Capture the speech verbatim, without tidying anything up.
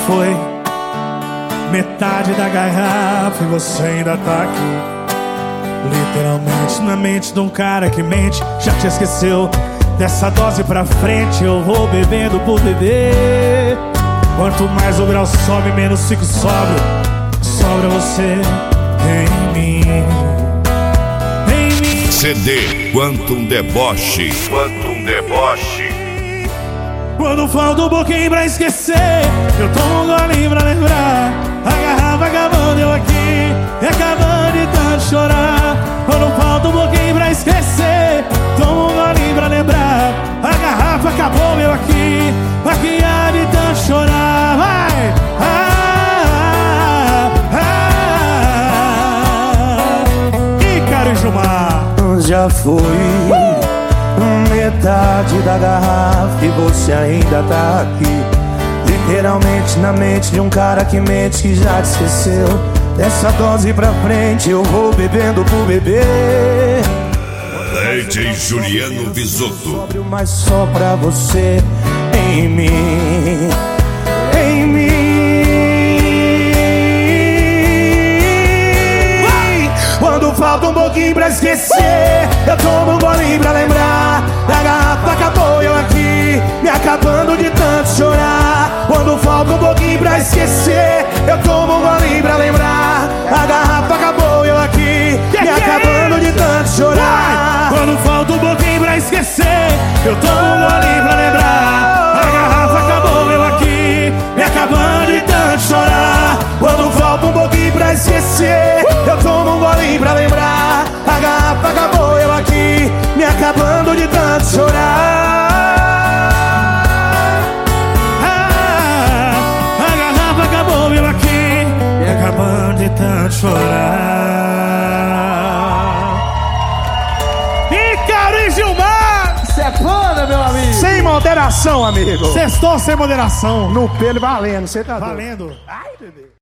foi metade da garrafa e você ainda tá aqui. Literalmente na mente de um cara que mente. Já te esqueceu? Dessa dose pra frente eu vou bebendo por beber. Quanto mais o grau sobe, menos fico sóbrio. Sobra você em mim, em mim. C D Quantum Deboche. Quantum Deboche. Quando falta um pouquinho pra esquecer, eu tomo um golinho pra lembrar. A garrafa acabando, eu aqui, e acabando de tanto chorar. Quando falta um pouquinho pra esquecer, tomo um golinho pra lembrar. A garrafa acabou, eu aqui, aqui há de tanto chorar. Vai! Ah, ah, ah. Ícaro e Gilmar. Já foi metade da garrafa e você ainda tá aqui. Literalmente na mente de um cara que mente, que já te esqueceu. Dessa dose pra frente eu vou bebendo por beber. D J Juliano Bisotto. Sóbrio, mas só pra você em mim, em mim. Quando falta um pouquinho pra esquecer, eu tomo um golinho pra lembrar. A garrafa acabou, eu aqui, me acabando de tanto chorar. Quando falta um pouquinho pra esquecer, eu tomo um golinho pra lembrar. A garrafa acabou, eu aqui, me acabando de tanto chorar. Quando falta um pouquinho pra esquecer, eu tomo um golinho pra lembrar. A garrafa acabou, eu aqui, me acabando de tanto chorar. Quando falta um pouquinho pra esquecer, eu tomo um golinho pra lembrar. A garrafa acabou, eu aqui, me acabando de tanto chorar. Ah, a garrafa acabou, eu aqui, me acabando de tanto chorar. Ícaro e Gilmar! Isso é foda, meu amigo! Sem moderação, amigo. Sextou sem moderação. No pelo valendo, você tá Valendo. doido. Ai, bebê.